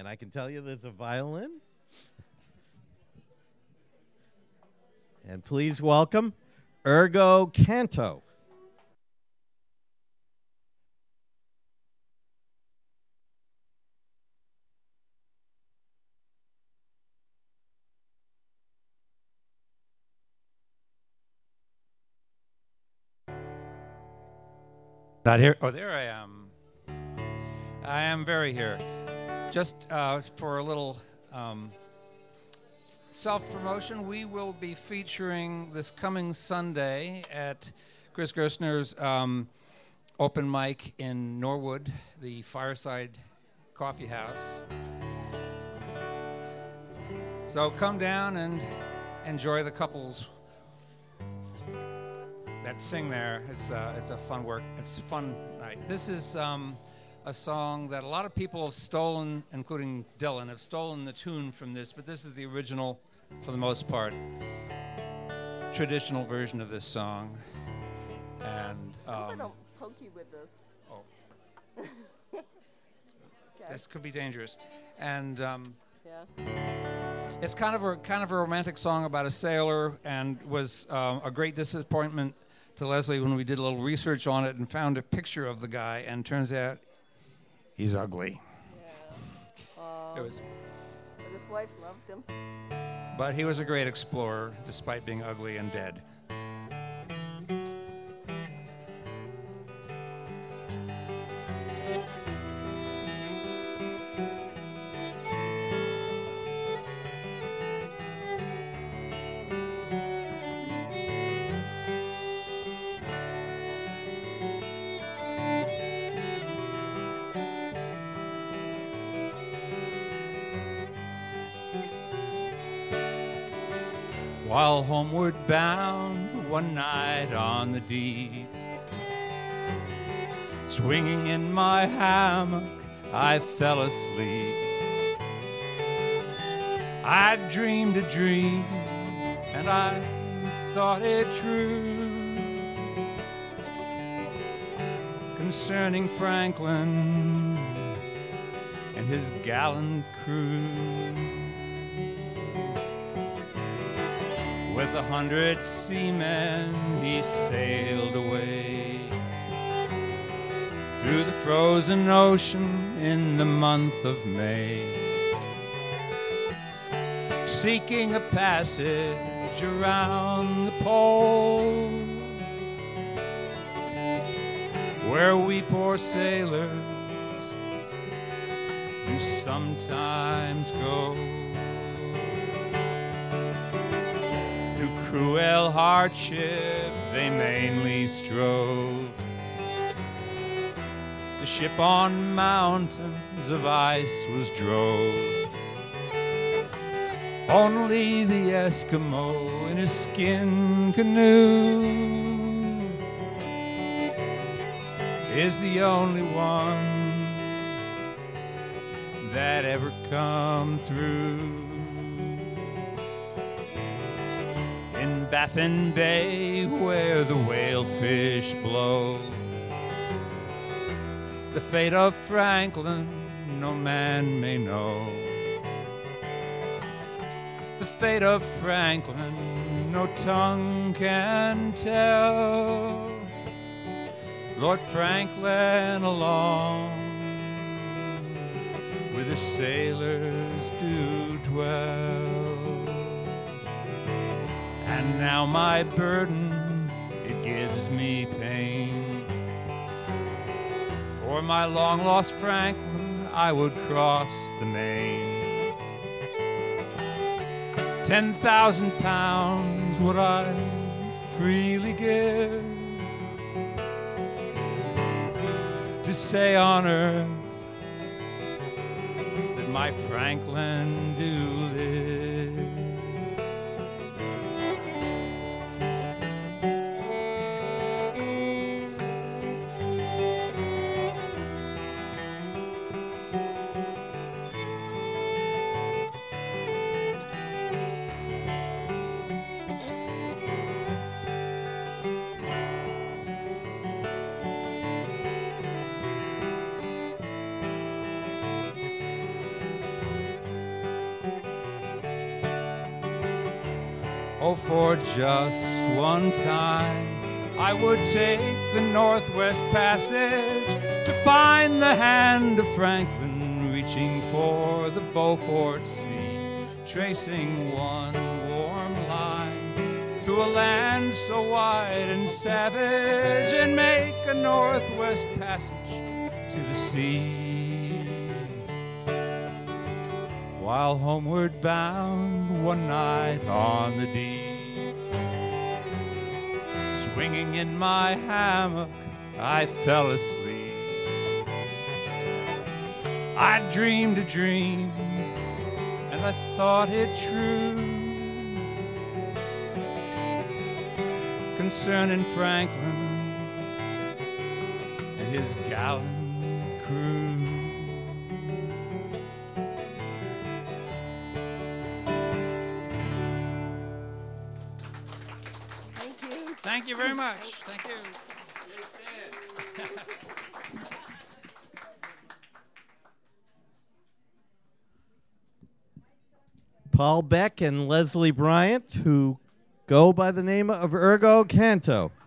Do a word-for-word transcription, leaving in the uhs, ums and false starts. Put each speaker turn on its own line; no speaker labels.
And I can tell you there's a violin. And please welcome Ergo Canto.
Not here. Oh, there I am. I am very here. Just uh, for a little um, self-promotion, we will be featuring this coming Sunday at Chris Gerstner's um, open mic in Norwood, the Fireside Coffee House. So come down and enjoy the couples that sing there. It's uh, it's a fun work. It's a fun night. This is um, a song that a lot of people have stolen, including Dylan, have stolen the tune from this, but this is the original, for the most part, traditional version of this song. And um,
I'm gonna poke you with this.
Oh,
Okay.
this could be dangerous. And um,
Yeah.
it's kind of a kind of a romantic song about a sailor, and was um, a great disappointment to Leslie when we did a little research on it and found a picture of the guy, and turns out he's ugly.
Yeah. Um,
It was,
but his wife loved him.
but he was a great explorer, despite being ugly and dead. While homeward bound one night on the deep, swinging in my hammock, I fell asleep. I dreamed a dream, and I thought it true, concerning Franklin and his gallant crew. With a hundred seamen he sailed away through the frozen ocean in the month of May, seeking a passage around the pole, where we poor sailors do sometimes go. Cruel hardship they mainly strove. The ship on mountains of ice was drove. Only the Eskimo in his skin canoe is the only one that ever come through. In Baffin Bay, where the whalefish blow, the fate of Franklin no man may know. The fate of Franklin no tongue can tell. Lord Franklin along with the sailors do dwell. And now my burden, it gives me pain. For my long-lost Franklin, I would cross the main. Ten thousand pounds would I freely give to say on earth that my Franklin do live. Oh, for just one time, I would take the Northwest Passage to find the hand of Franklin reaching for the Beaufort Sea, tracing one warm line through a land so wide and savage, and make a Northwest Passage to the sea. While homeward bound one night on the deep, swinging in my hammock, I fell asleep. I dreamed a dream, and I thought it true, concerning Franklin and his gallant crew.
Thank you.
Thank you very much. Thank you.
Paul Beck and Leslie Bryant, who go by the name of Ergo Canto.